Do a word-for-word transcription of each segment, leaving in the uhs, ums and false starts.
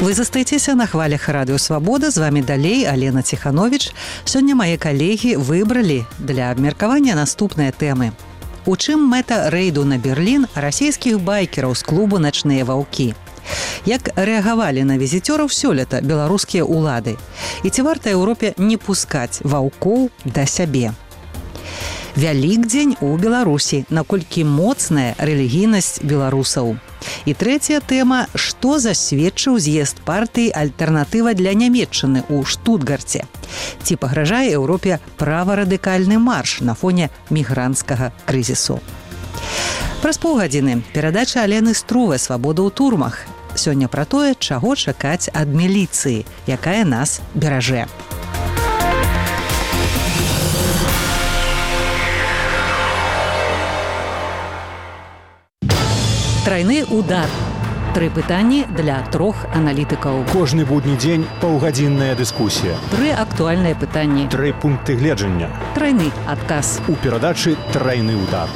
Вы застаецеся на хвалях радыё Свабода, з вами далей Алена Ціхановіч. Сёння мае калегі выбралі для абмеркавання наступныя тэмы. У чым мэта рэйду на Берлін расійскіх байкераў з клубу «Начныя ваўкі»? Як рэагавалі на візіцёраў сёлета беларускія ўлады? І ці варта Еўропе не пускаць ваўкоў да сябе? Вялікдзень у Беларусі. Наколькі моцная рэлігійнасць беларусаў? І трэцяя тэма, што засведчыў з'езд партыі «Альтэрнатыва для Нямецчыны» у Штутгарце. Ці пагражае Еўропе праварадыкальны марш на фоне мігранцкага крызісу? Праз паўгадзіны перадача Алены Струве «Свабода ў турмах». Сёння пра тое, чаго чакаць ад міліцыі, якая нас беражэ. Трайны удар. Тры пытанні для трох аналітыкаў. Кожны будні дзень паўгадзінная дыскусія. Тры актуальныя пытанні. Тры пункты гледжання. Трайны адказ. У перадачы «Трайны удар».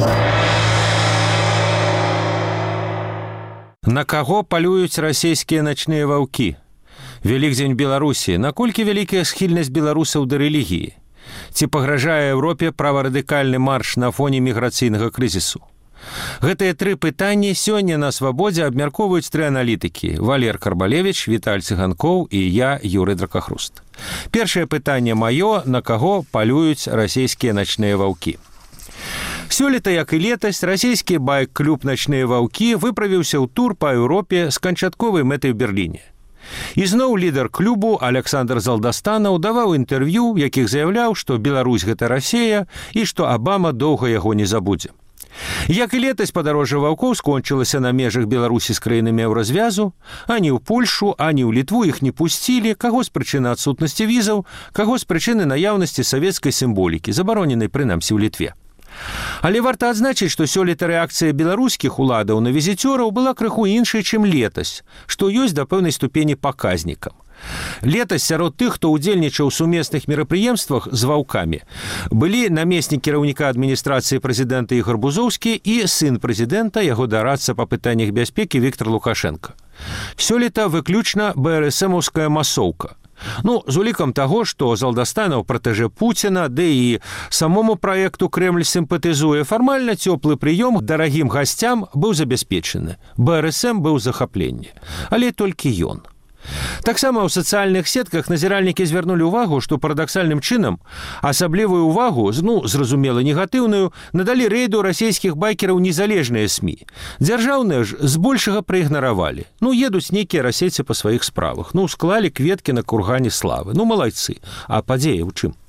На каго палююць расійскія начныя ваўкі? Вялікдзень Беларусі. Наколькі вялікая схільнасць беларусаў да рэлігіі? Ці пагражае Еўропе праварадыкальны марш на фоне міграцыйнага крызісу? Гэтыя тры пытанні сёння на Свабодзе абмяркоўваюць тры аналітыкі: Валер Карбалевіч, Віталь Цыганкоў і я, Юрый Дракахруст. Першае пытанне маё: на каго палююць расійскія начныя ваўкі? Сёлета, як і летась, расійскі байк-клуб «Начныя ваўкі» выправіўся ў тур па Еўропе з канчатковай мэтай у Берліне. І зноў лідар клубу Александр Залдастанаў даваў інтэрв'ю, якіх заяўляў, што Беларусь – гэта Расія і што Абама доўга яго не забудзе. Як і летась, падарожжа ваўкоў скончылася на межах Беларусі з краінамі еўразвязу, ані ў Польшу, ані ў Літву іх не пусцілі, каго з прычыны адсутнасці візаў, каго з прычыны наяўнасці савецкай сімволікі, забароненай прынамсі ў Літве. Але варта адзначыць, што сёлета рэакцыя беларускіх уладаў на візіцёраў была крыху іншай, чым летась, што ёсць да пэўнай ступені паказнікам. Летась сярод тых, хто ўдзельнічаў у сумесных мерапрыемствах з ваўкамі, былі намеснік кіраўніка адміністрацыі прэзідэнта Ігор Бузоўскі і сын прэзідэнта, яго дарадца па пытаннях бяспекі Віктор Лукашенко. Сёлета выключна БРСМаўская масоўка. Ну, з улікам таго, што Залдастанаў пратэжэ Пуціна, ды і самому праекту Крэмль сімпатызуе, фармальна цёплы прыём дарагім гасцям быў забяспечаны. БРСМ быў захапленне. Але толькі ён. Таксама ў сацыяльных сетках назіральнікі звярнулі ўвагу, што парадаксальным чынам асаблівую ўвагу, ну, зразумела, негатыўную, надалі рэйду расійскіх байкераў незалежныя СМІ. Дзяржаўныя ж збольшага праігнаравалі. Ну, едуць нейкія расейцы па сваіх справах. Ну, склалі кветкі на кургане славы. Ну, малайцы. А падзея ў чым?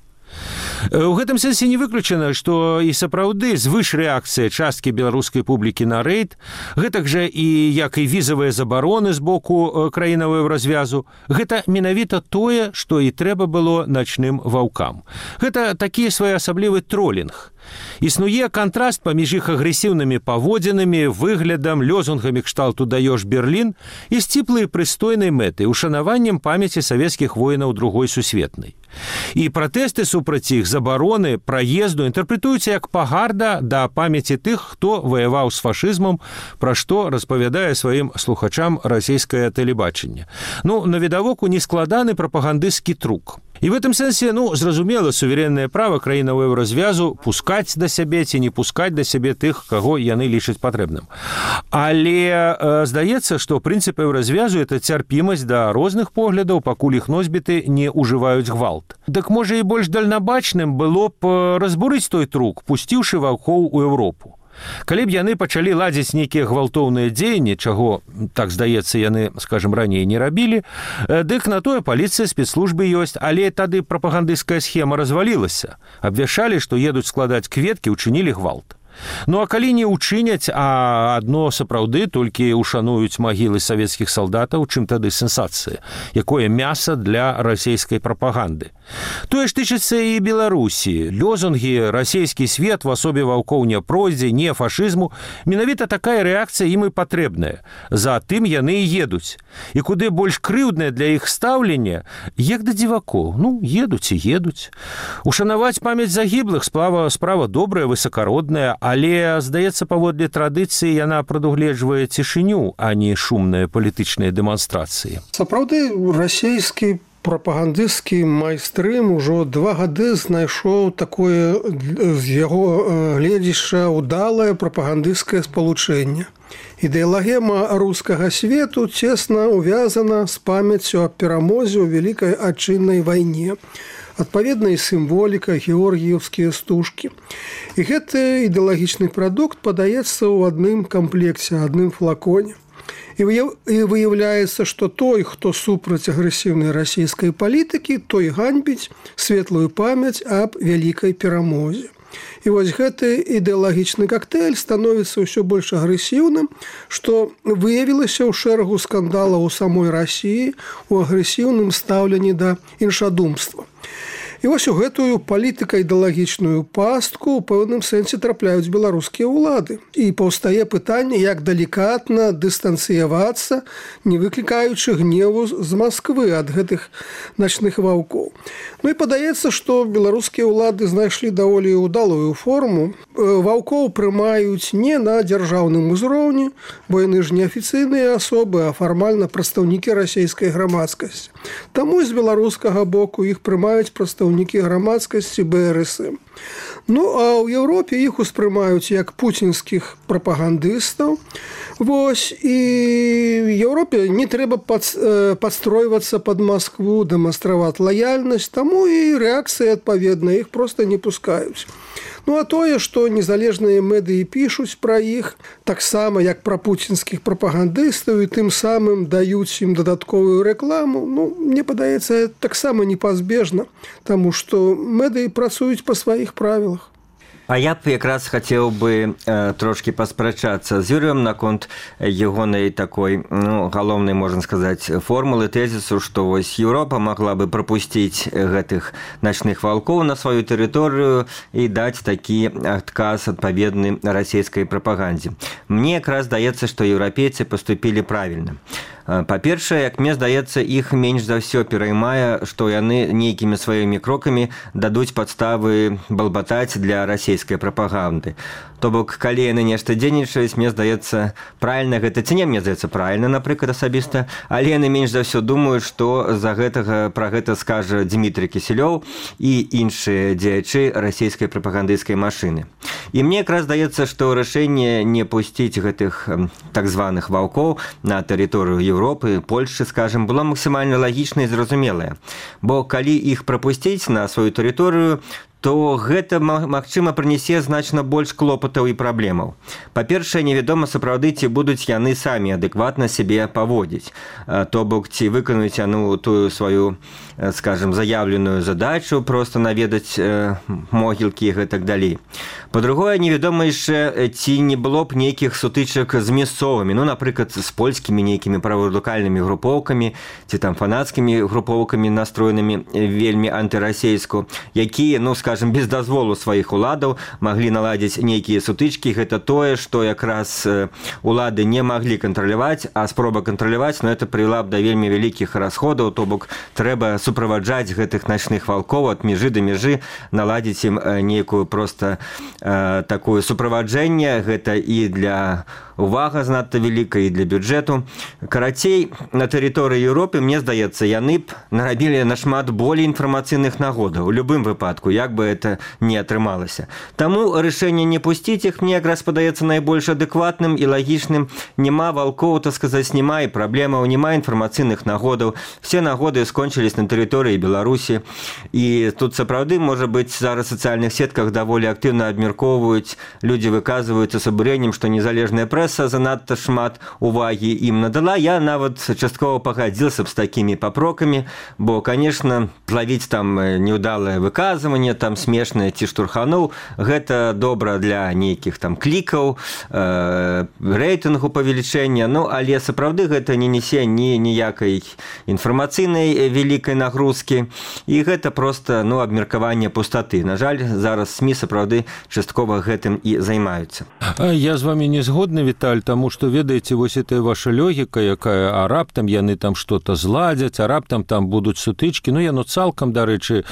У гэтым сэнсе не выключана, што і сапраўды звыш рэакцыя часткі беларускай публікі на рэйд, гэтак жа і як і візавыя забароны з боку краінаў еўразвязу, гэта менавіта тое, што і трэба было начным ваўкам. Гэта такі своеасаблівы тролінг. Існуе кантраст паміж іх агрэсіўнымі паводзінамі, выглядам, лёзунгамі кшталту «Даёш Берлін» і сціплай прыстойнай мэтай, ушанаваннем памяці савецкіх воінаў другой сусветнай. І пратэсты супраць іх, забароны, праезду інтэрпрэтуюцца як пагарда да памяці тых, хто ваяваў з фашызмам, пра што распавядае сваім слухачам расійскае тэлебачанне. Ну, навідавоку нескладаны прапагандысцкі трук. І в гэтым сэнсе, ну, зразумела, суверэннае права краінаў еўразвязу пускаць да сябе ці не пускаць да сябе тых, каго яны лічаць патрэбным. Але э, здаецца, што прынцып еўразвязу – это цярпімасць да розных поглядаў, пакуль іх носьбіты не ўжываюць гвалт. Дык можа і больш дальнабачным было б разбурыць той трук, пусціўшы ваўкоў у Еўропу. Калі б яны пачалі ладзіць нейкія гвалтоўныя дзеянні, чаго, так здаецца, яны, скажем, раней не рабілі, дык на тое паліцыя, спецслужбы ёсць, але тады прапагандысцкая схема развалілася. Абвяшчалі, што едуць складаць кветкі, учынілі гвалт. Ну, а калі не ўчыняць, а адно сапраўды толькі ушануюць магілы савецкіх салдатаў, чым тады сенсацыя? Якое мяса для расійскай прапаганды? Тое ж тычыцца і Беларусі. Лёзунгі «Расійскі свет» в асобе ваўкоў не пройдзе, не фашызму. Менавіта такая рэакцыя ім і патрэбная. За тым яны і едуць. І куды больш крыўднае для іх стаўленне, як да дзівакоў. Ну, едуць і едуць. Ушанаваць памяць загіблых справа, справа добрая, высакародная, а Але, здаецца, паводле традыцыі яна прадугледжвае цішыню, а не шумныя палітычныя дэманстрацыі. Сапраўды, расійскі прапагандысцкі майстрым ужо два гады знайшоў такое з яго гледзішча ўдалае прапагандысцкае спалучэнне. Ідэалагема рускага свету цесна ўвязана з памяццю аб перамозе ў вялікай адчыннай вайне. Адпаведна і сімволіка, георгіевскія стужкі. І гэты ідэалагічны прадукт падаецца ў адным камплекце, адным флаконе. І выяўляецца, што той, хто супраць агрэсіўнай расійскай палітыкі, той ганьбіць светлую памяць аб вялікай перамозе. І вось гэты ідэалагічны коктейль становіцца ўсё больш агрэсіўным, што выявілася ў шэрагу скандалаў у самой Расіі у агрэсіўным стаўленні да іншадумства. І вось у гэтую палітыка-ідэалагічную пастку ў пэўным сэнсе трапляюць беларускія ўлады. І паўстае пытанне, як далікатна дыстанцыявацца, не выклікаючы гневу з Масквы ад гэтых начных ваўкоў. Ну і падаецца, што беларускія ўлады знайшлі даволі ўдалую форму. Ваўкоў прымаюць не на дзяржаўным узроўні, бо яны ж не афіцыйныя асобы, а фармальна прадстаўнікі расійскай грамадскасці. Таму з беларускага боку іх прымаюць прадстаўнікі грамадскасці бэ эр эс эм. Ну, а ў Еўропе іх успрымаюць як пуцінскіх прапагандыстаў. Вось, і в Еўропе не трэба пад, э, падстройвацца пад Маскву, дэманстраваць лаяльнасць, таму і рэакцыі адпаведна, іх проста не пускаюць. Ну, а тое, што незалежныя медыі пішуць пра іх, таксама як пра пуцінскіх прапагандыстаў і тым самым даюць ім дадатковую рэкламу, ну, мне падаецца, таксама непазбежна, таму што медыі працуюць па сваіх правілах. А я б якраз хацеў бы э, трошкі паспрачацца з Юрыем наконт ягонай такой, ну, галоўнай, можна сказаць, формулы тэзісу, што вось Еўропа магла бы прапусціць гэтых начных ваўкоў на сваю тэрыторыю і даць такі адказ адпаведны расійскай прапагандзе. Мне якраз здаецца, што еўрапейцы паступілі правільна. Па-першае, як мне здаецца, іх менш за ўсё пераймае, што яны нейкімі сваімі крокамі дадуць падставы балбатаць для расійскай прапаганды. То бок, калі яны нешта дзейнічаюць, мне здаецца, правільна гэта, ці не мне здаецца правільна, напрыклад, асабіста, але яны менш за ўсё думаюць, што за гэтага пра гэта скажа Дмітрий Кісельоў і іншыя дзеячы расійскай прапагандысцкай машыны. І мне якраз здаецца, што рашэнне не пусціць гэтых так званых ваўкоў на тэрыторыю Еўропы, Польшчы, скажем, было максімальна лагічна і зразумелае. Бо калі іх прапусціць на сваю тэрыторыю, то гэта, магчыма, прынясе значна больш клопатаў і праблемаў. Па-першае, невядома сапраўды, ці будуць яны самі адэкватна сябе паводзіць. То бок, ці выканаюць яну тую сваю, скажем, заявленую задачу, проста наведаць могілкі і гэтак далей. Па-другое, невядома яшчэ, ці не было б нейкіх сутычак з мясцовымі, ну, напрыклад, з польскімі нейкімі праварадыкальнымі групоўкамі, ці там фанацкімі групоўкамі, настроенымі вельмі антырасейску, якія, ну, скажем, без дазволу сваіх уладаў маглі наладзіць нейкія сутычкі. Гэта тое, што якраз улады не маглі кантраляваць, а спроба кантраляваць, но это прывяла б да вельмі вялікіх расходаў, то бок трэба суправаджаць гэтых начных ваўкоў ад мяжы да мяжы, наладзіць ім нейкую проста э, такое суправаджэнне, гэта і для увага знатна вялікая, і для бюджэту. Карацей, на тэрыторыі Еўропы, мне здаецца, яны б нарабілі нашмат болей інфармацыйных нагодаў, у любым выпадку, як бы это не атрымалася. Таму рашэнне не пусціць іх мне якраз падаецца найбольш адэкватным і лагічным. Нема ваўкоў, так сказаць, нема і праблемаў, нема інфармацыйных нагодаў. Все нагоды скончылись на тэрыторыі Беларусі. І тут сапраўды, можа быць, зараз в сацыяльных сетках даволі актыўна абмяркоўваюць, людзі выказваюцца з абурэннем, што незалежная прэса занадта шмат увагі ім надала. Я нават часткова пагадзіўся б з такімі папрокамі, бо, конечно, лавіць там неўдалае выказванне, там смешнае ці штурханоў, гэта добра для нейкіх там клікаў, э, рэйтынгу павелічэння, ну, але сапраўды гэта не несе ні ніякай інфармацыйнай вялікай нагрузкі, і гэта проста, ну, абмеркаванне пустаты. На жаль, зараз СМІ сапраўды часткова гэтым і займаюцца. Я з вами не згодны, Віталь, таму што ведаеце, вось эта ваша логіка, якая, а раптам яны там што-то зладзяць, а раптам там будуць сутычкі, ну яно цалкам, дарэчы,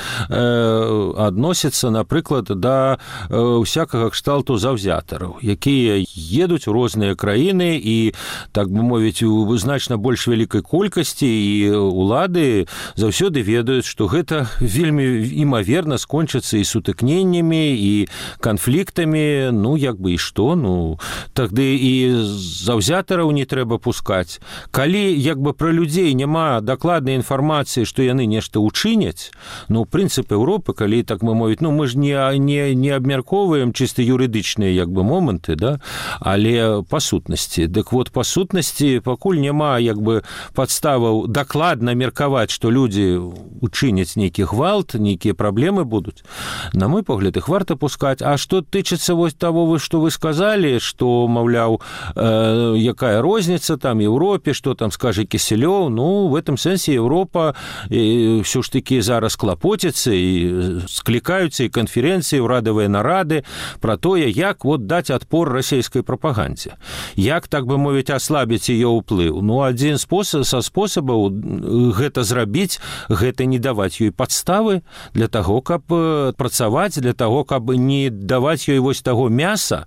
э, адносіцца, напрыклад, да э, усякага кшталту заўзятараў, якія едуць у розныя краіны і, так бы мовіць, у значна больш вялікай колькасці, і улады заўсёды ведаюць, што гэта вельмі імаверна скончыцца і сутыкненнямі, і канфліктамі, ну, як бы, і што, ну, тады і заўзятараў не трэба пускаць. Калі, як бы, пра людзей няма дакладнай інфармацыі, што яны нешта ўчыняць, ну, прынцып Еўропы, калі, так мы мовіць, ну, мы ж не, не, не абмяркоўваем чыста юрыдычныя, як бы, моманты, да, але па сутнасці. Дык вот, па сутнасці пакуль няма, як бы, падставаў дакладна меркаваць, што людзі учыняць нейкі гвалт, нейкія праблемы будуць. На мой погляд, іх варта пускаць. А што тычыцца вось таго, што вы сказалі, што, маўляў, э, якая розніца там Еўропе, што там скажа Кісельоў, ну, в этом сэнсе Еўропа э, ўсё ж такі зараз клапоціцца і склікаюцца і канферэнцыі, урадавыя нарады пра тое, як вот даць адпор расійскай прапагандзе. Як, так бы мовіць, аслабіць яе ўплыў. Ну, адзін спосаб, са спосабаў гэта зрабіць, гэта не даваць ёй падставы для таго, каб працаваць, для таго, каб не даваць ёй вось таго мяса,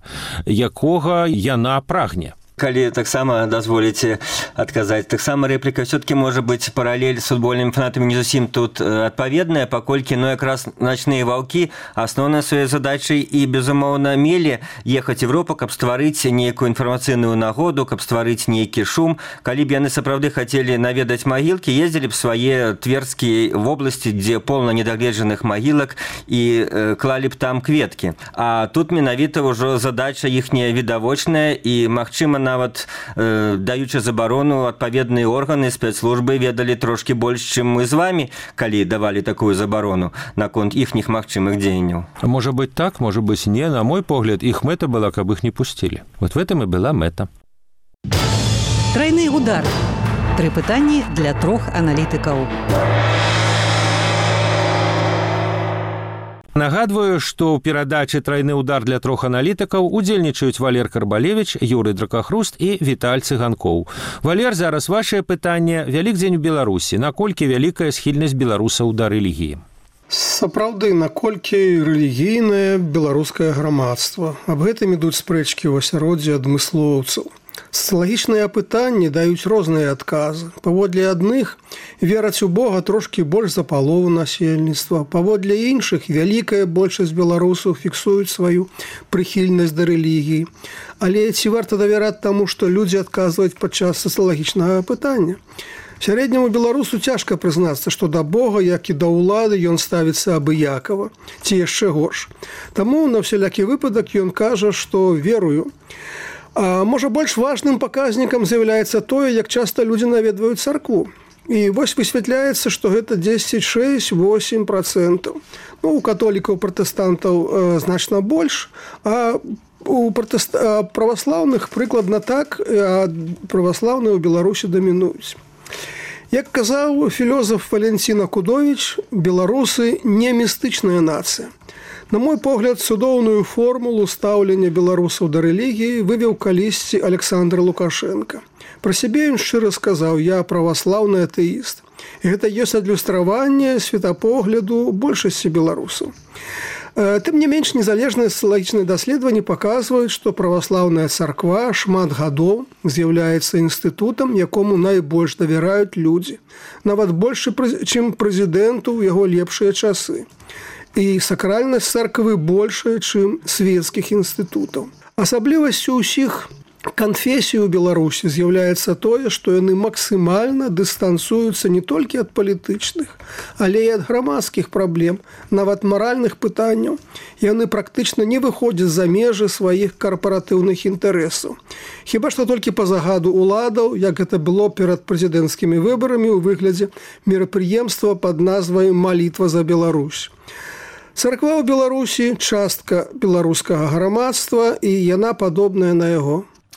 якога яна прагне. Калі таксама дазволіце адказаць, таксама рэпліка все-таки можа быць паралель з футбольнымі фанатамі не зусім тут адпаведная, паколькі, ну, якраз начныя ваўкі асноўнай сваёй задачай і, безумоўна, мелі ехаць в Европу, каб стварыць нейкую інфармацыйную нагоду, каб стварыць нейкі шум. Калі б яны сапраўды хацелі наведаць магілкі, ездзілі б свае тверскія вобласці, дзе полна недагледжаных магілак, і э, клалі б там кветкі. А тут менавіта ўжо задача іхняя відавочная, і, магчыма, нават э, даючы забарону, адпаведныя органы спецслужбы ведалі трошкі больш, чым мы з вами, калі давалі такую забарону наконт іхніх магчымых дзеянняў. Можа быць так, можа быць не. На мой погляд, іх мэта была, каб іх не пусцілі. Вот в этом і была мэта. Трайны удар. Тры пытанні для трох аналітыкаў. Нагадваю, што ў перадачы «Трайны удар» для трох аналітыкаў удзельнічаюць Валер Карбалевіч, Юрый Дракахруст і Віталь Цыганкоў. Валер, зараз вашае пытанне. Вялікдзень у Беларусі. Наколькі вялікая схільнасць беларусаў да рэлігіі? Сапраўды, наколькі рэлігійнае беларускае грамадства. Аб гэтым ідуць спрэчкі ў асяроддзі адмыслоўцаў. Сацыялагічныя апытанні даюць розныя адказы. Паводле адных вераць у Бога трошкі больш за палову насельніцтва. Паводле іншых вялікая большасць беларусаў фіксуюць сваю прыхільнасць да рэлігіі. Але ці варта давяраць таму, што людзі адказваюць падчас сацыялагічнага апытання? Сярэдняму беларусу цяжка прызнацца, што да Бога, як і да ўлады, ён ставіцца абыякава, ці яшчэ горш. Таму на ўсялякі выпадак ён кажа, што верую. А можа, больш важным паказнікам з'яўляецца тое, як часта людзі наведваюць царкву. І вось высвятляецца, што гэта дзесяць шэсць восемь працэнтаў. Ну, у католікаў, пратэстантаў э, значна больш, а у пратэст... праваслаўных прыкладна так, а праваслаўныя ў Беларусі дамінуюць. Як казаў філёзаф Валенцін Акудовіч, беларусы не містычная нацыя. На мой погляд, цудоўную формулу стаўлення беларусаў да рэлігіі вывеў калісьці Александр Лукашенко. Пра сябе ён шчыра сказаў: «Я праваслаўны атэіст». І гэта ёсць адлюстраванне светапогляду большасці беларусаў. Тым не менш, незалежныя сацыялагічныя даследаванні паказваюць, што праваслаўная царква шмат гадоў з'яўляецца інстытутам, якому найбольш давяраюць людзі, нават больш, чым прэзідэнту ў яго лепшыя часы. І сакральнасць царквы большая, чым свецкіх інстытутаў. Асаблівасцю ўсіх канфесій у Беларусі з'яўляецца тое, што яны максімальна дыстанцыююцца не толькі ад палітычных, але і ад грамадскіх праблем, нават маральных пытанняў. Яны практычна не выходзяць за межы сваіх карпаратыўных інтарэсаў. Хіба што толькі па загаду ўладаў, як гэта было перад прэзідэнцкімі выбарамі ў выглядзе мерапрыемства пад назвай «Малітва за Беларусь». Царква ў Беларусі – частка беларускага грамадства, і яна падобная на яго.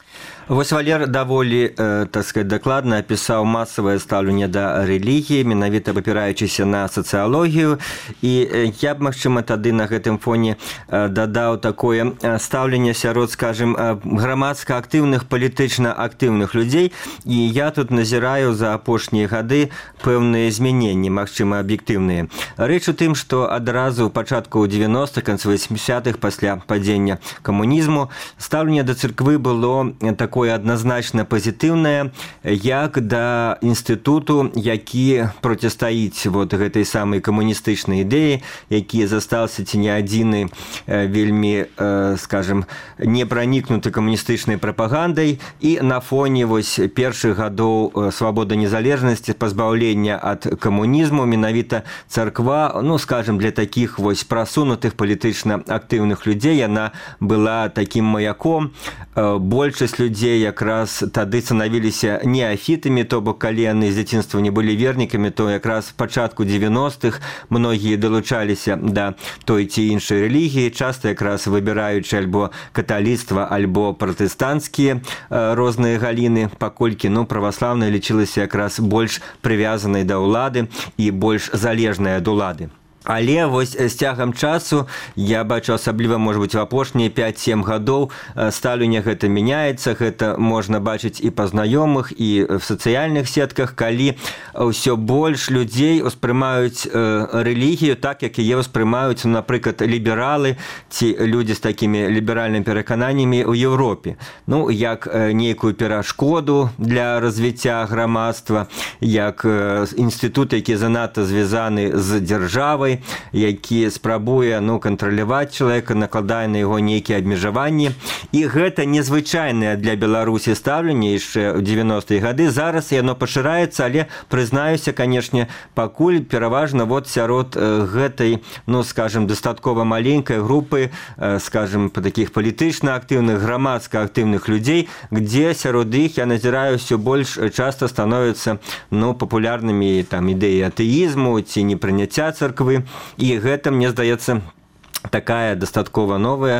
Вось Валер даволі, так сказать, дакладна апісаў масавае стаўленне да рэлігіі, менавіта апіраючыся на сацыялогію. І я б, магчыма, тады на гэтым фоне дадаў такое стаўленне сярод, скажем, грамадска актыўных, палітычна актыўных людзей. І я тут назіраю за апошнія гады пэўныя змяненні, магчыма, аб'ектыўныя. Рэч у тым, што адразу ў пачатку дзевяностых, канцы восьмідзесятых, пасля падзення камунізму, стаўленне да царквы было такое адназначна пазітыўнае, як да інстытуту, які процістаіць вот гэтай самай камуністычнай ідэі, які застаўся ці не адзіны вельмі, скажем, не пранікнуты камуністычнай прапагандай. І на фоне вось першых гадоў свабоды незалежнасці, пазбаўлення ад камунізму, менавіта царква, ну, скажем, для такіх вось прасунутых палітычна актыўных людзей яна была такім маяком. Большасць людзей якраз тады станавіліся неафітамі, то бок калі яны з дзяцінства не былі вернікамі, то якраз пачатку дзевяностых многія далучаліся да той ці іншай рэлігіі, часта якраз выбіраючы альбо каталіцтва, альбо пратэстанцкія розныя галіны, паколькі, ну, праваслаўная лічылася якраз больш прывязанай да ўлады і больш залежнай ад улады. Але вось з цягам часу, я бачу асабліва, можа быць, у апошнія пяць-сем гадоў стаўленне гэта мяняецца, гэта можна бачыць і па знаёмых, і в сацыяльных сетках, калі ўсё больш людзей успрымаюць рэлігію так, як яе ўспрымаюць, напрыклад, лібералы ці людзі з такімі ліберальнымі перакананнямі ў Еўропе. Ну, як нейкую перашкоду для развіцця грамадства, як інстытут, які занадта звязаны з дзяржавай, які спрабуе, ну, кантраляваць чалавека, накладае на яго нейкія абмежаванні. І гэта незвычайнае для Беларусі стаўленне яшчэ ў дзевяностыя гады. Зараз яно пашыраецца, але, прызнаюся, канешне, пакуль пераважна вот сярод гэтай, ну, скажем, дастаткова маленькай групы, скажем, такіх палітычна актыўных, грамадска актыўных людзей, где сярод іх, я назіраю, ўсё больш часта становяцца, ну, папулярнымі там ідэі атэізму ці непрыняцця царквы. І гэта, мне здаецца, такая дастаткова новая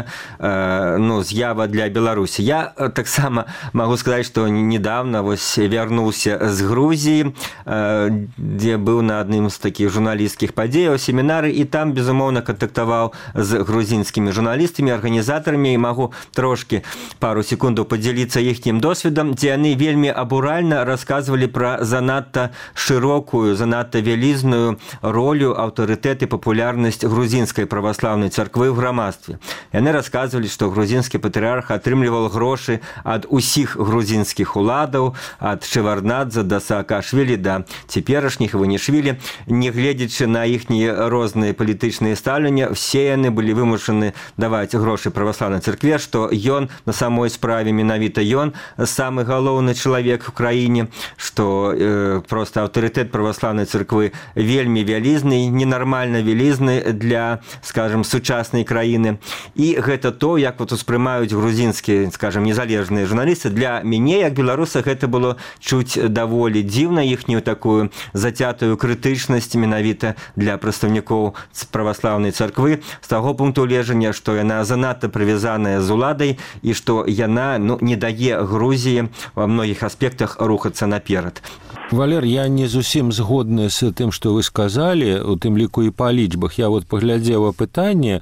э, ну, з'ява для Беларусі. Я э, таксама магу сказаць, што недавно вось вярнуўся з Грузіі, э, дзе быў на адным з такіх журналісцкіх падзеяў, семінары, і там, безумоўна, кантактаваў з грузінскімі журналістамі, арганізатарамі, і магу трошкі пару секундаў падзяліцца іхнім досведам, дзе яны вельмі абуральна расказвалі пра занадта шырокую, занадта вялізную ролю, аўтарытэт і папулярнасць грузінскай праваслаўнай царквы ў грамадстве. Яны расказвалі, што грузінскі патрыарх атрымліваў грошы ад усіх грузінскіх уладаў, ад Шеварднадзе да Саакашвілі да цяперашніх Іванішвілі. Нягледзячы на іхнія розныя палітычныя стаўленні, все яны былі вымушаны даваць грошы праваслаўнай царкве, што ён на самой справе менавіта ён самы галоўны чалавек у краіне, што э, проста аўтарытэт праваслаўнай царквы вельмі вялізны, ненармальна вялізны для, скажем, сучаснай краіны. І гэта то, як вот успрымаюць грузінскія, скажем, незалежныя журналісты. Для мяне, як беларуса, гэта было чуць даволі дзіўна, іхнюю такую зацятую крытычнасць менавіта для прадстаўнікоў праваслаўнай царквы, з таго пункту гледжання, што яна занадта прывязаная з уладай і што яна, ну, не дае Грузіі ва многіх аспектах рухацца наперад. Валер, я не зусім згодны з тым, што вы сказалі, у тым ліку і па лічбах. Я вот паглядзела пытанне,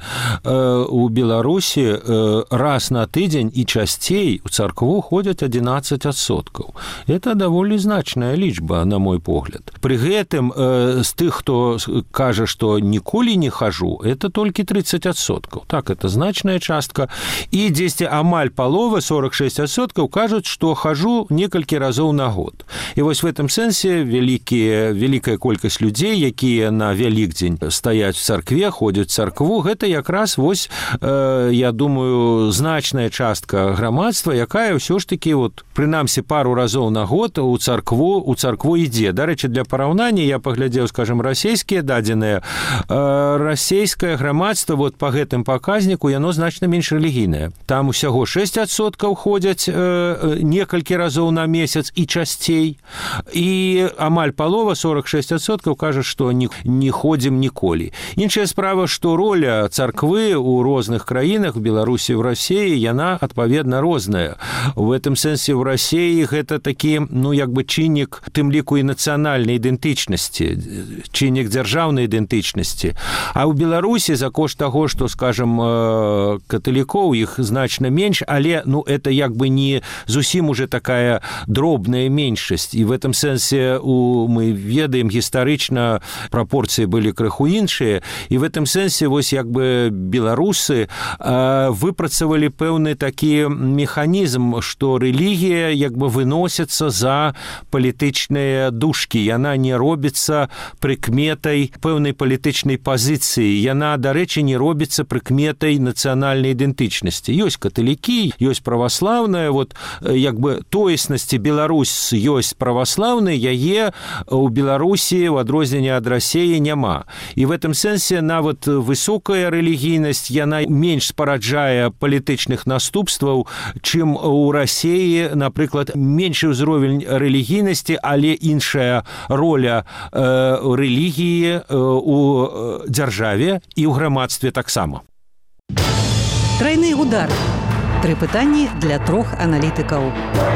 у Беларусі раз на тыдзень і часцей у царкву ходзяць адзінаццаць адсоткаў. Это даволі значная лічба, на мой погляд. Пры гэтым з тых, хто кажа, што ніколі не хожу, это толькі тридцать адсоткаў. Так, это значная частка. І дзесьці амаль палова, сорок шесть адсоткаў, кажуць, што хожу некалькі разоў на год. І вось в этом сэнсе вялікія, вялікая колькасць людзей, якія на Вялікдзень стаяць в царкве, ходзяць в царкву, гэта якраз вось, э, я думаю, значная частка грамадства, якая ўсё ж такі, вот, прынамсі, пару разоў на год у царкву, у царкву ідзе. Дарэчы, для параўнання я паглядзеў, скажем, расійскія дадзеныя. Э, расійскае грамадства вот па гэтым паказніку, яно значна менш рэлігійнае. Там усяго шесть адсоткаў ходзяць э, некалькі разоў на месяц і часцей. І амаль палова, сорок шесть адсоткаў, кажа, што не, не ходзім ніколі. Іншая справа, што роля роля царквы у розных краінах, в Беларусі, в России, яна адпаведна розная. В этом сэнсе в России гэта такі, ну, як бы чыннік, тым ліку і нацыянальнай ідэнтычнасці, чыннік дзяржаўнай ідэнтычнасці. А ў Беларусі за кошт таго, што, скажем, каталікоў іх значна менш, але, ну, это як бы не зусім уже такая дробная меншасць. І в этом сэнсе у, мы ведаем гістарычна прапорцыі былі крыху іншыя, і в этом сэнсе вось як бы беларусы выпрацавалі пэўны такі механізм, што рэлігія як бы выносіцца за палітычныя дужкі. Яна не робіцца прыкметай пэўнай палітычнай пазіцыі. Яна, дарэчы, не робіцца прыкметай нацыянальнай ідэнтычнасці. Ёсць каталікі, ёсць праваслаўная, вот як бы тоеснасці Беларусь ёсць праваслаўнай, яе ў Беларусі ў адрозненне ад Расіі няма. І в этом сэнсе нават высокая рэлігійнасць, яна менш спараджае палітычных наступстваў, чым у Расіі, напрыклад, меншы ўзровень рэлігійнасці, але іншая роля э, рэлігіі э, у дзяржаве і ў грамадстве таксама. Трайны удар. Тры пытанні для трох аналітыкаў.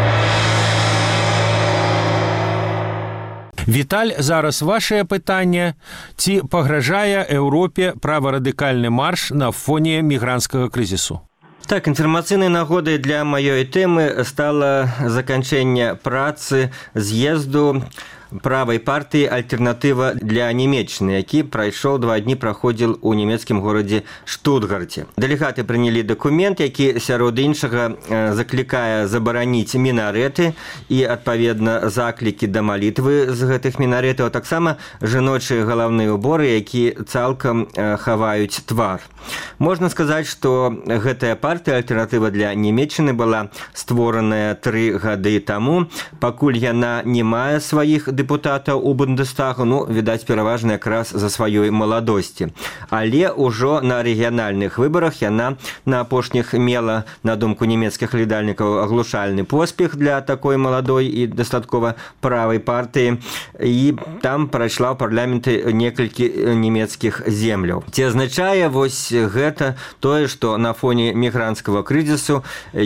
Віталь, зараз вашее пытанне. Ці пагражае Еўропе праварадыкальны марш на фоне мігранцкага крызісу? Так, інфармацыйнай нагодай для маёй тэмы стала заканчэнне працы з'езду правай партыі «Альтэрнатыва для Нямецчыны», які прайшоў два дні праходзіў у нямецкім горадзе Штутгарце. Дэлегаты прынялі дакумент, які сярод іншага заклікае забараніць мінарэты і, адпаведна, заклікі да малітвы з гэтых мінарэтаў, а таксама жаночыя галаўныя ўборы, які цалкам хаваюць твар. Можна сказаць, што гэтая партыя «Альтэрнатыва для Нямецчыны» была створаная тры гады таму, пакуль яна не мае сваіх дэпутатаў у Бундестагу, ну, відаць, пераважна якраз за сваёй маладосці. Але ўжо на рэгіянальных выбарах яна на апошніх мела, на думку нямецкіх глядальнікаў, аглушальны поспех для такой маладой і дастаткова правай партыі, і там прайшла ў парламенты некалькі нямецкіх земляў. Ці азначае вось гэта тое, што на фоне мігранцкага крызісу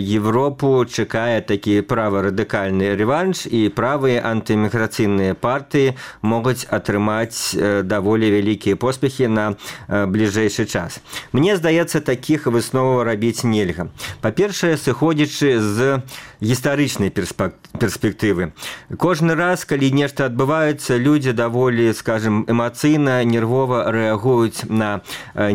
Европу чакае такі праварадыкальны рэванш, і правыя антыміграцыйныя партыі могуць атрымаць даволі вялікія поспехі на бліжэйшы час. Мне здаецца, такіх высноваў рабіць нельга. Па-першае, сыходзячы з гістарычнай перспектывы. Кожны раз, калі нешта адбываецца, людзі даволі, скажем, эмацыйна, нервова рэагуюць на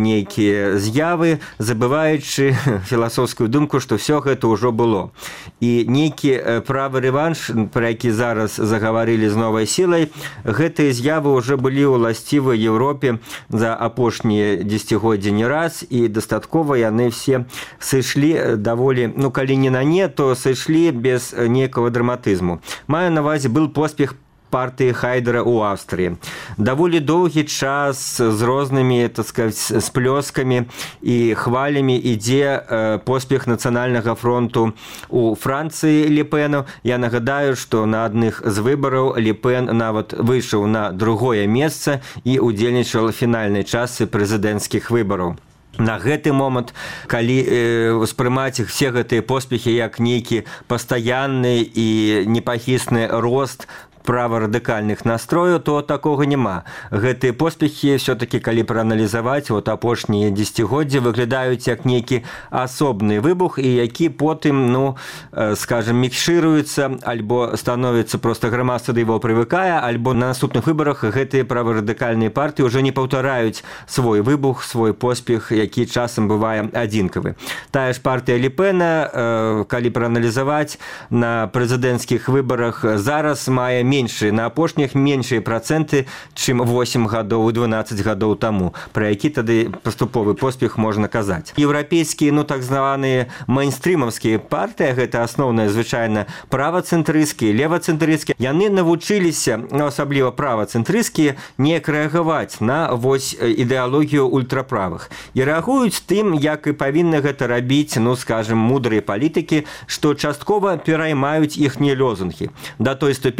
нейкія з'явы, забываючы філасофскую думку, што ўсё гэта ўжо было. І нейкі правы рэванш, пра які зараз загаварылі з новай сілай, гэтыя з'явы ўжо былі ўласцівы Еўропе за апошнія дзесяцігоддзі не раз, і дастаткова яны все сышлі даволі, ну, калі не на не, то сышлі без нейкага драматызму. Маю на ўвазе, был поспех партыі Хайдера ў Аўстрыі. Даволі доўгі час з рознымі, так сказать, сплёскамі і хвалямі ідзе поспех нацыянальнага фронту у Францыі Ле Пену. Я нагадаю, што на адных з выбараў Ле Пен нават выйшаў на другое месца і удзельнічаў фінальнай частцы прэзідэнцкіх выбараў. На гэты момант, калі э, успрымаць іх все гэтыя поспехі як нейкі пастаянны і непахісны рост праварадыкальных настрояў, то такога няма. Гэтыя поспехі все-таки, калі прааналізаваць, вот апошнія дзесяцігоддзі выглядаюць як нейкі асобны выбух, і які потым, ну, скажем, мікшыруецца, альбо становіцца просто грамадства да его прывыкае, альбо на наступных выбарах гэтыя праварадыкальныя партыі ўжо не паўтараюць свой выбух, свой поспех, які часам бывае адзінкавы. Тая ж партыя Ле Пена, калі прааналізаваць, на прэзідэнцкіх выбарах зараз мае меншыя, на апошніх меншыя працэнты, чым восем гадоў, дванаццаць гадоў таму, пра які тады паступовы поспех можна казаць. Еўрапейскія, ну, так званыя мейнстрымаўскія партыі, гэта асноўная звычайна правацэнтрысцкія, левацэнтрысцкія, яны навучыліся, ну, асабліва правацэнтрысцкія, неяк рэагаваць на вось ідэалогію ультраправых. І рэагуюць тым, як і павінны гэта рабіць, ну, скажем, мудрыя палітыкі, што часткова пераймаюць іхнія лозунгі. Да той ступені, ну, на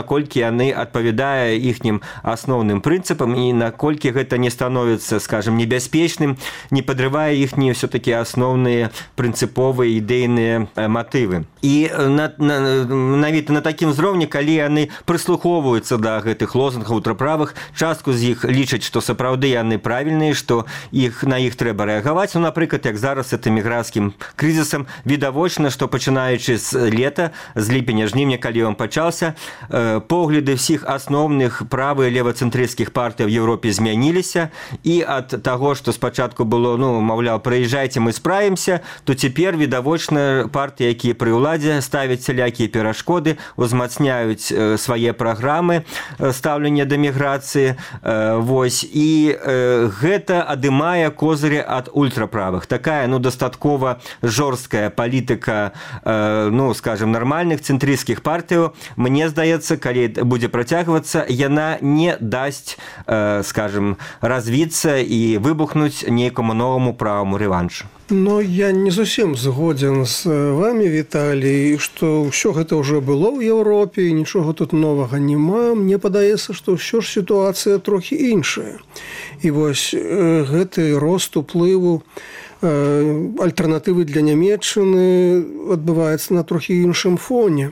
наколькі яны адпавядае іхнім асноўным прынцыпам і наколькі гэта не становіцца, скажем, небяспечным, не падрывае іхнія все-таки асноўныя прынцыповыя ідэйныя матывы. І на, на, навіта на такім узроўні, калі яны прыслухоўваюцца да гэтых лозунгаў ультраправых, частку з іх лічаць, што сапраўды яны правільныя, што іх, на іх трэба рэагаваць. Ну, напрыклад, як зараз з гэтым міграцкім крызісам, відавочна, што пачынаючы з лета, з ліпеня-жнівня, калі ён пачаўся, погляды ўсіх асноўных правы- і левацэнтрысцкіх партый в Европе змяніліся, і ад таго, што спачатку было, ну, маўляў, прыязджайце, мы справімся, то цяпер відавочна партыі, якія пры ўладзе, ставяць сялякія перашкоды, узмацняюць свае праграмы стаўлення да міграцыі. Вось, і гэта адымае козыры ад ультраправых. Такая, ну, дастаткова жорсткая палітыка, ну, скажем, нармальных цэнтрысцкіх партыяў, мне здаецца, калі будзе працягвацца, яна не дасць, скажем, развіцца і выбухнуць нейкаму новаму праваму рэваншу. Но я не зусім згодзін з вами, Віталій, што ўсё гэта ўжо было ў Еўропе, і нічога тут новага няма. Мне падаецца, што ўсё ж сітуацыя трохі іншая. І вось гэты рост уплыву альтэрнатывы для Нямецчыны адбываецца на трохі іншым фоне.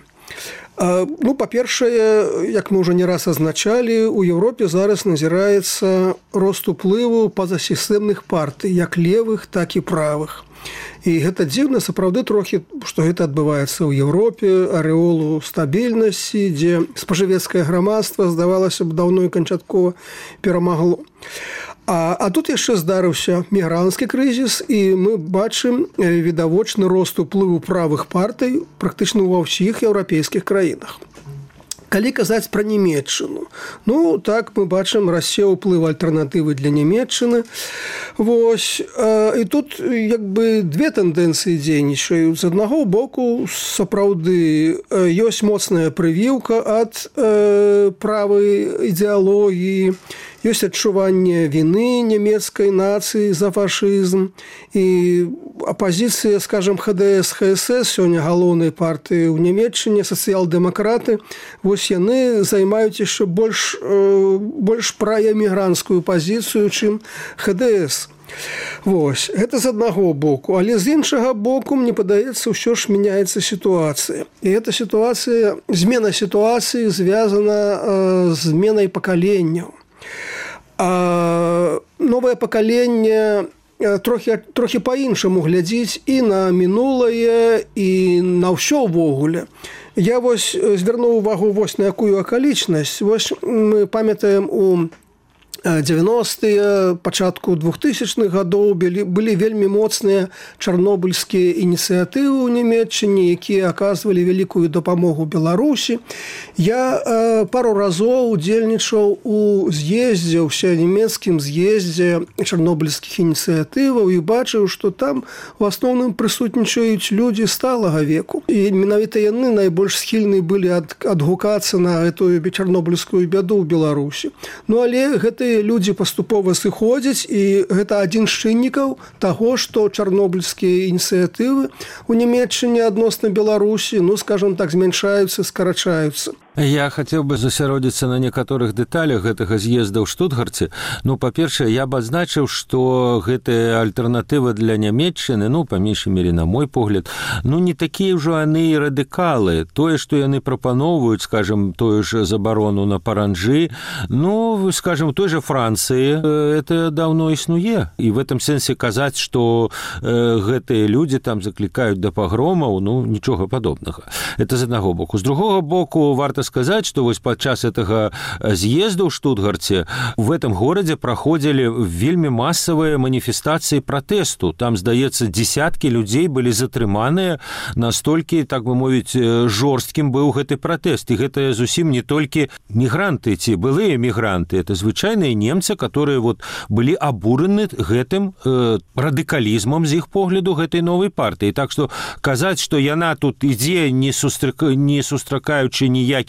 Ну, па-першае, як мы ўжо не раз азначалі, у Еўропе зараз назіраецца рост уплыву пазасістэмных партый, як левых, так і правых. І гэта дзіўна, сапраўды трохі, што гэта адбываецца ў Еўропе, арэолу стабільнасці, дзе спажывецкае грамадства, здавалася б, даўно і канчаткова перамагло. А, а тут яшчэ здарыўся мігранцкі крызіс, і мы бачым відавочны рост уплыву правых партый практычна ва ўсіх еўрапейскіх краінах. Калі казаць пра Нямецчыну, ну, так мы бачым рассеў уплыву альтэрнатывы для Нямецчыны. Вось, і тут як бы две тэндэнцыі дзейнічаюць. З аднаго боку, сапраўды, ёсць моцная прывіўка ад э, правай ідэалогіі, ёсць адчуванне віны нямецкай нацыі за фашызм, і апазіцыя, скажем, ха дэ эс ха эс эс, сёння галоўнай партыі ў Нямецчыне, сацыял-дэмакраты, вось яны займаюць яшчэ больш, больш праэмігранцкую пазіцыю, чым ха дэ эс. Вось, гэта з аднаго боку, але з іншага боку, мне падаецца, ўсё ж мяняецца сітуацыя. І эта сітуацыя, змена сітуацыі звязана з зменай пакаленняў. А новае пакаленне трохі, трохі па-іншаму глядзіць і на мінулае, і на ўсё ўвогуле. Я вось звярнуў увагу вось на якую акалічнасць. Вось мы памятаем у дзевяностыя, пачатку двухтысячных гадоў былі, былі вельмі моцныя чарнобыльскія ініцыятывы ў Нямецчыне, якія аказвалі вялікую дапамогу Беларусі. Я э, пару разоў удзельнічаў у з'ездзе, ўсенямецкім з'ездзе чарнобыльскіх ініцыятываў і бачыў, што там у асноўным прысутнічаюць людзі сталага веку. І менавіта яны найбольш схільны былі ад, адгукацца на гэтую чарнобыльскую бяду ў Беларусі. Ну, але гэта людзі паступова сыходзяць, і гэта адзін з чыннікаў таго, што чарнобыльскія ініцыятывы ў Нямецчыне адносна Беларусі, ну, скажам так, змяншаюцца, скарачаюцца. Я хацеў бы засяродзіцца на некаторых дэталях гэтага з'езда ў Штутгарце. Ну, па-першае, я б адзначыў, што гэтая альтэрнатыва для Нямецчыны, ну, па меншай мере, на мой погляд, ну, не такія ўжо яны і радыкалы. Тое, што яны прапаноўваюць, скажем, тую ж забарону на паранжы, ну, скажем, у той жа Францыі это даўно існуе. І в этом сэнсе казаць, што э, гэтыя людзі там заклікаюць да пагромаў, ну, нічога падобнага. Это з аднаго боку. З другога боку, варта сказаць, што вось падчас гэтага з'езду ў Штутгарце в этом горадзе праходзілі вельмі масавыя маніфестацыі пратэсту. Там, здаецца, дзесяткі людзей былі затрыманыя, настолькі, так бы мовіць, жорсткім быў гэты пратэст. І гэта зусім не толькі мігранты ці былыя мігранты, это звычайныя немцы, которые вот былі абураны гэтым э, радыкалізмам з іх погляду гэтай новай партыі. Так што казаць, што яна тут ідзе, не, сустрак... не сустракаючы ніякі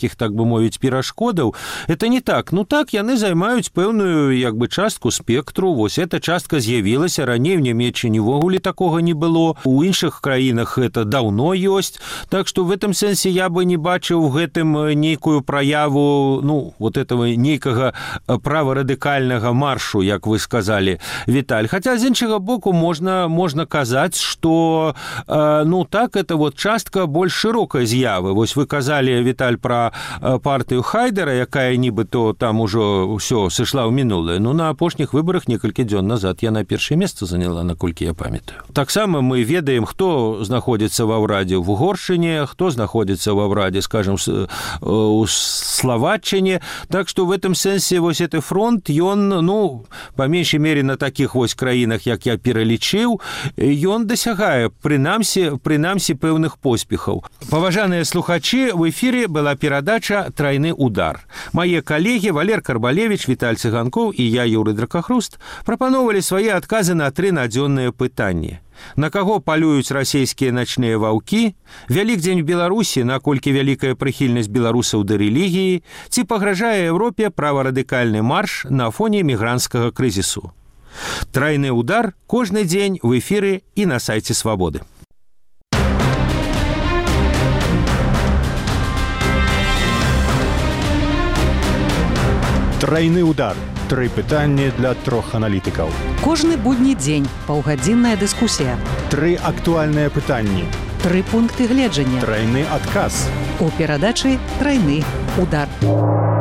ніякіх, так бы мовіць, перашкодаў. Это не так. Ну так, яны займаюць пэўную, як бы, частку спектру. Вось эта частка з'явілася. Раней в Нямецчыне ввогуле такога не было. У іншых краінах это даўно ёсць. Так што в этом сэнсе я бы не бачыў в гэтым нейкую праяву, ну, вот этого нейкага праварадыкальнага маршу, як вы сказали, Віталь. Хаця з іншага боку можна, можна казаць, што, э, ну так, это вот частка больш шырокай з'явы. Вось вы казалі, Віталь, пра партыю Хайдера, якая нібыто там ужо ўсё сышла ў мінулае. Ну, на апошніх выбарах некалькі дзён назад яна першае месца заняла, наколькі я памятаю. Таксама мы ведаем, хто знаходзіцца ва ўрадзе в Угоршчыне, хто знаходзіцца ва ўрадзе, скажем, у Словаччине. Так што в этом сэнсе вось гэты фронт, ён, ну, па меншай мере на такіх вось краінах, як я пералічыў, ён дасягае, прынамсі, прынамсі пэўных поспехаў. Паважаныя слухачы, в эфире была перадача «Трайны удар». Мае калегі Валер Карбалевич, Віталь Цыганкоў і я, Юрый Дракахруст, прапановалі свае адказы на тры надзённыя пытанні. На каго палююць расійскія начныя ваўкі, Вялікдзень Беларусі, наколькі вялікая прыхільнасць беларусаў да рэлігіі, ці пагражае Еўропе праварадыкальны марш на фоне мігранцкага крызісу. Трайны удар кожны дзень в эфіры і на сайце Свабоды. Трайны удар. Тры пытанні для трох аналітыкаў. Кожны будні дзень паўгадзінная дыскусія. Тры актуальныя пытанні. Тры пункты гледжання. Трайны адказ. У перадачы «Трайны удар».